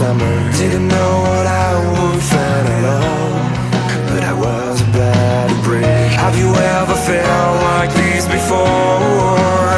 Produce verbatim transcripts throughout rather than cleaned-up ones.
remember. Didn't know what I would find alone, but I was about to break. Have you ever felt like this before?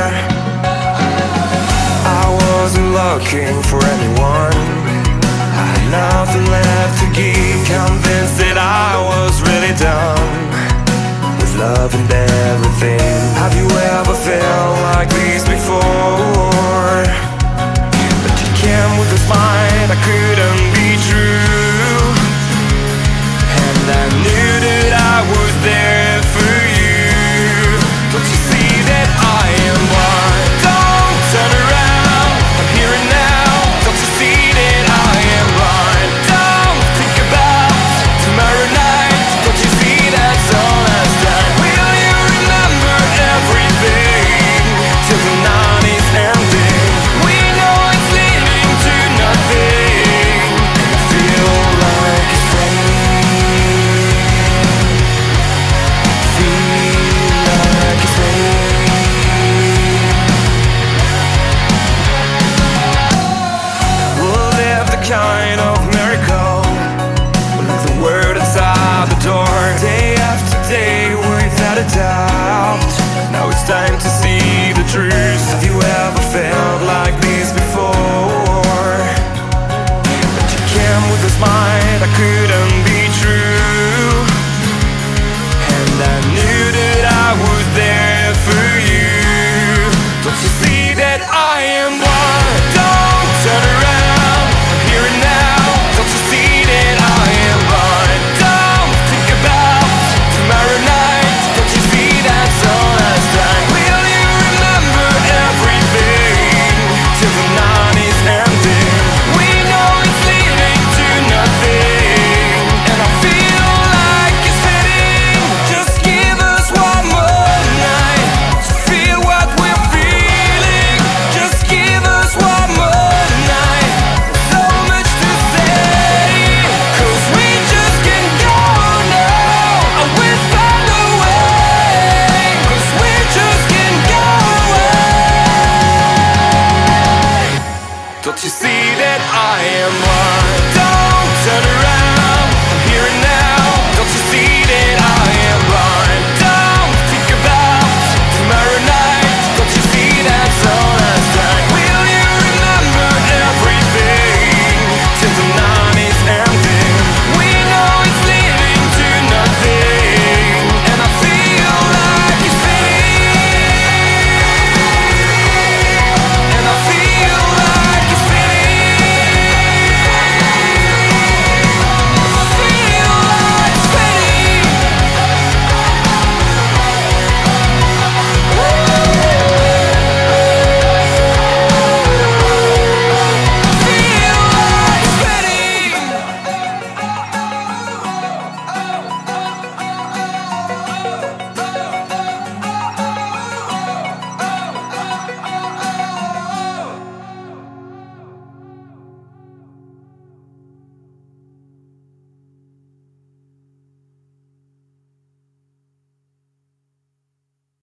I wasn't looking for anyone, I had nothing left to give, convinced that I was really done with love and everything. Have you ever felt like this before? But you came with a smile that couldn't be true, and I knew that I was there for you. Don't you see that I am blind? Don't turn around, I'm here and now. Don't you see that I am blind? Don't think about tomorrow night. Don't you see that's all last time? Will you remember everything till the night is ending? We know it's leading to nothing, and I feel like it's raining. Feel like it's raining. We'll live the kind of miracle, we'll leave the word outside the door, day after day without a doubt. Now it's time to see the truth. Have you ever felt like this